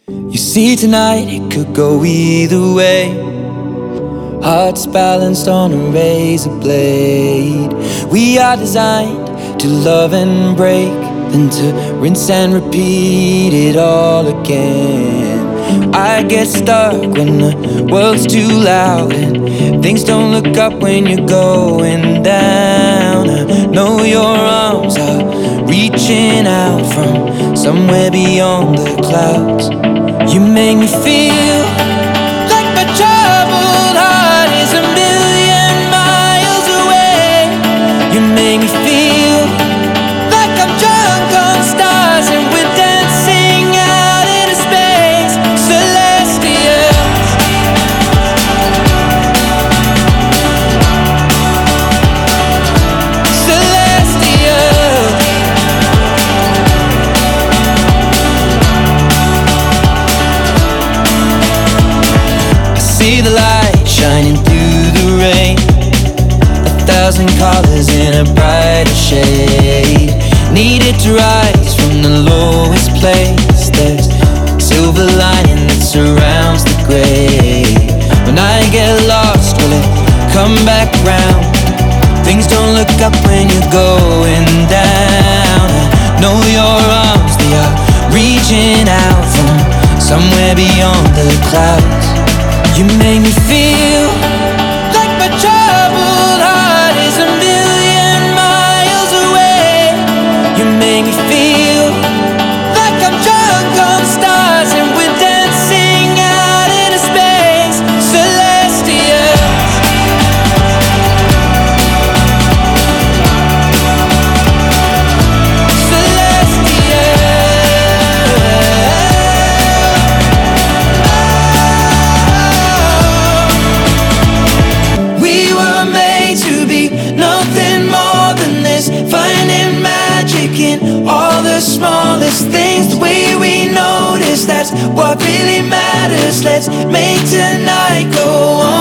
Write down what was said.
You see, tonight it could go either way. Hearts balanced on a razor blade. We are designed to love and break, then to rinse and repeat it all again. I get stuck when the world's too loud and things don't look up when you're going down. I know your arms are reaching out from somewhere beyond the clouds. You make me feel like my troubled heart is a million miles away. You make me feel like I'm drunk on stars and we're dancing out into space. Celestials, celestials. See the light shining through the rain, 1,000 colors in a brighter shade. Needed to rise from the lowest place. There's silver lining that surrounds the gray. When I get lost, will it come back round? Things don't look up when you're going down. I know your arms, they are reaching out from somewhere beyond the clouds. You make me feel like my troubled heart is a million miles away. You make me feel like I'm drunk on stars and we're dancing out into space. Celestials, finding magic in all the smallest things. The way we notice, that's what really matters. Let's make tonight go on.